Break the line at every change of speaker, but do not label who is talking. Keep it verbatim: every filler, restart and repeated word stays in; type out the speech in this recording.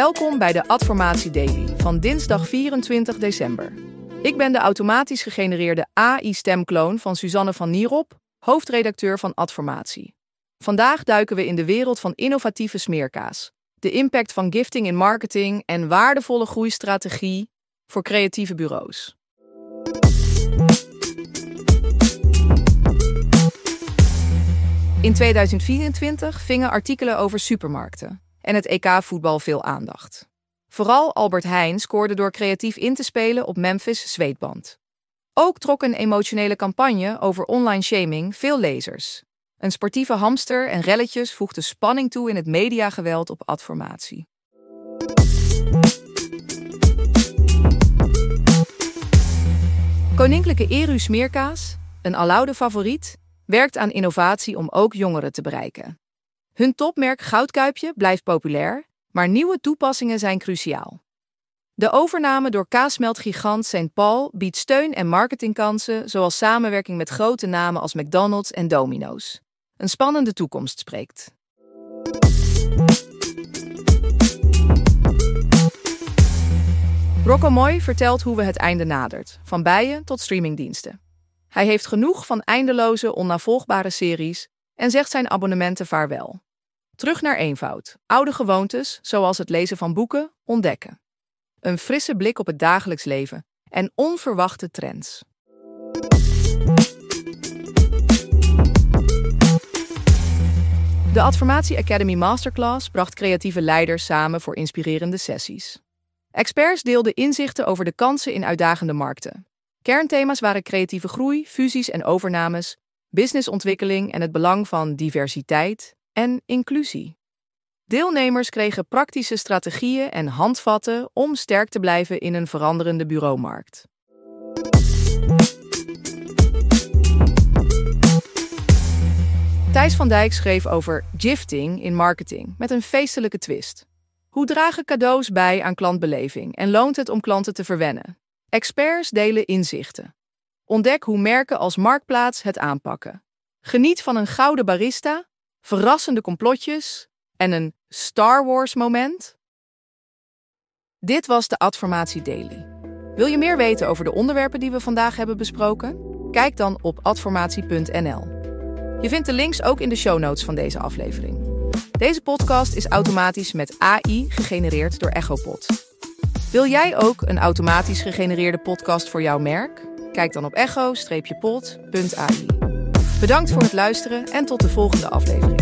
Welkom bij de Adformatie Daily van dinsdag vierentwintig december. Ik ben de automatisch gegenereerde A I-stemkloon van Suzanne van Nierop, hoofdredacteur van Adformatie. Vandaag duiken we in de wereld van innovatieve smeerkaas, de impact van gifting in marketing en waardevolle groeistrategie voor creatieve bureaus. In tweeduizend vierentwintig vingen artikelen over supermarkten en het E K-voetbal veel aandacht. Vooral Albert Heijn scoorde door creatief in te spelen op Memphis' zweetband. Ook trok een emotionele campagne over online shaming veel lezers. Een sportieve hamster en relletjes voegden spanning toe in het mediageweld op Adformatie. Koninklijke Eru Smeerkaas, een aloude favoriet, werkt aan innovatie om ook jongeren te bereiken. Hun topmerk Goudkuipje blijft populair, maar nieuwe toepassingen zijn cruciaal. De overname door kaasmeldgigant Saint Paul biedt steun en marketingkansen, zoals samenwerking met grote namen als McDonald's en Domino's. Een spannende toekomst spreekt. Rocco Moy vertelt hoe we het einde nadert, van bijen tot streamingdiensten. Hij heeft genoeg van eindeloze, onnavolgbare series en zegt zijn abonnementen vaarwel. Terug naar eenvoud, oude gewoontes, zoals het lezen van boeken, ontdekken. Een frisse blik op het dagelijks leven en onverwachte trends. De Adformatie Academy Masterclass bracht creatieve leiders samen voor inspirerende sessies. Experts deelden inzichten over de kansen in uitdagende markten. Kernthema's waren creatieve groei, fusies en overnames, businessontwikkeling en het belang van diversiteit en inclusie. Deelnemers kregen praktische strategieën en handvatten om sterk te blijven in een veranderende bureaumarkt. Thijs van Dijk schreef over gifting in marketing met een feestelijke twist. Hoe dragen cadeaus bij aan klantbeleving en loont het om klanten te verwennen? Experts delen inzichten. Ontdek hoe merken als Marktplaats het aanpakken. Geniet van een gouden barista, verrassende complotjes en een Star Wars moment. Dit was de Adformatie Daily. Wil je meer weten over de onderwerpen die we vandaag hebben besproken? Kijk dan op adformatie punt n l. Je vindt de links ook in de show notes van deze aflevering. Deze podcast is automatisch met A I gegenereerd door Echopod. Wil jij ook een automatisch gegenereerde podcast voor jouw merk? Kijk dan op echo pod punt a i. Bedankt voor het luisteren en tot de volgende aflevering.